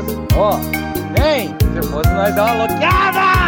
Ó, vem, se fosse nós dar uma loqueada!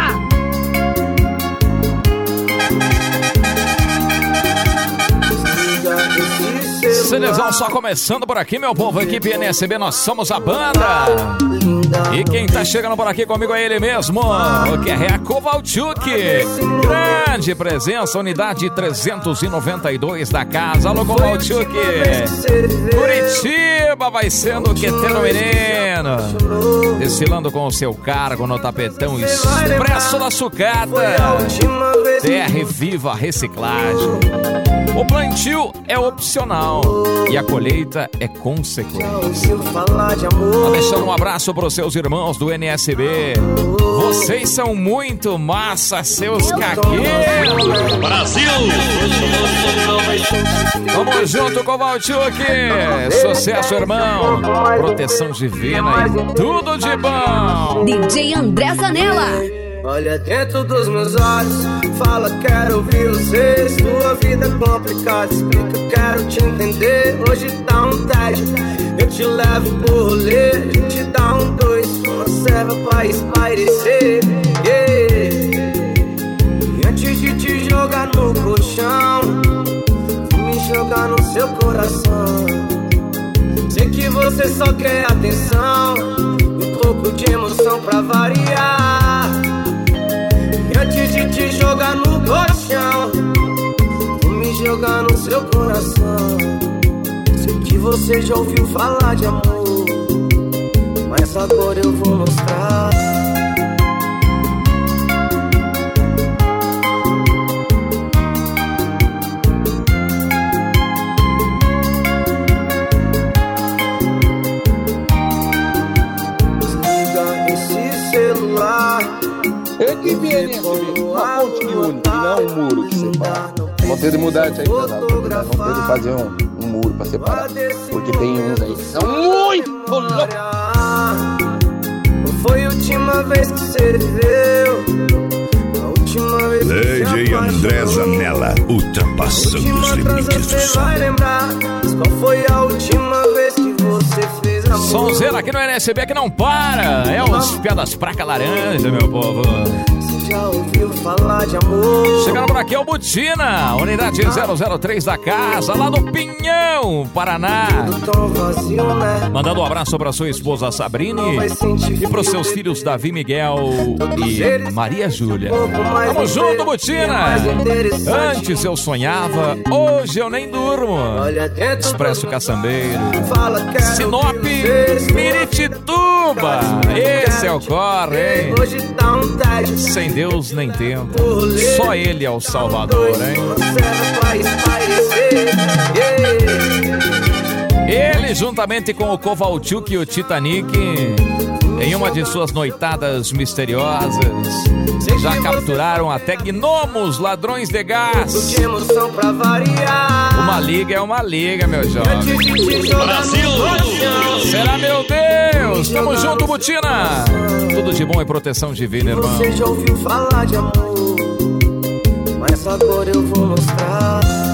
Celezão só começando por aqui, meu povo. Equipe NSB, nós somos a banda. E quem tá chegando por aqui comigo é ele mesmo, o que é Kovalchuk. Grande presença, unidade 392 da casa. Alô, Kovalchuk. Curitiba vai sendo o Queteiro Menino, desfilando com o seu cargo no tapetão expresso da sucata. TR Viva Reciclagem. O plantio é opcional e a colheita é consequência. Tá deixando um abraço para os seus irmãos do NSB. Vocês são muito massa, seus caqueiros. Brasil! Tamo junto, Kovalchuk. Sucesso, irmão. Proteção divina e tudo de bom. DJ André Zanella. Olha dentro dos meus olhos, fala, quero ouvir vocês. Tua vida é complicada, explica, quero te entender. Hoje tá um tédio, eu te levo pro rolê. A gente dá um dois, uma serva pra espairecer, yeah. E antes de te jogar no colchão, vou me jogar no seu coração. Sei que você só quer atenção e um pouco de emoção pra variar. Antes de te jogar no colchão, vou me jogar no seu coração. Sei que você já ouviu falar de amor, mas agora eu vou mostrar. Desliga esse celular. Equipe NSB, uma ponte que une, e não um muro que separa. Vão ter de mudar isso aí, pesado. Vão ter de fazer um muro pra separar. Porque tem uns aí que são muito loucos. Foi a última vez que você viveu, a última vez que DJ André Zanella, ultrapassando os limites do som. vai lembrar, mas qual foi a última vez que você fez amor? Sonzeira aqui no NSB que não para. É os Piadas Praca Laranja, meu povo. Já ouviu falar de amor? Chegando por aqui é o Butina, unidade 003 da casa, lá do Pinhão, Paraná. Tão vazio, né? Mandando um abraço para sua esposa Sabrine e para os seus filhos Davi Miguel e Maria Júlia. Tamo junto, Butina. Antes eu sonhava, hoje eu nem durmo. Expresso Caçambeiro, Sinop, Miritituba. Esse é o corre, hein? Sem Deus nem tempo, só Ele é o Salvador, hein? Ele, juntamente com o Kovalchuk e o Titanic, em uma de suas noitadas misteriosas, já capturaram até gnomos, ladrões de gás. Uma liga é uma liga, meu jovem. Brasil! Será, meu Deus? Tamo junto, Butina. Tudo de bom e proteção divina, irmão. Você já ouviu falar de amor, mas agora eu vou mostrar.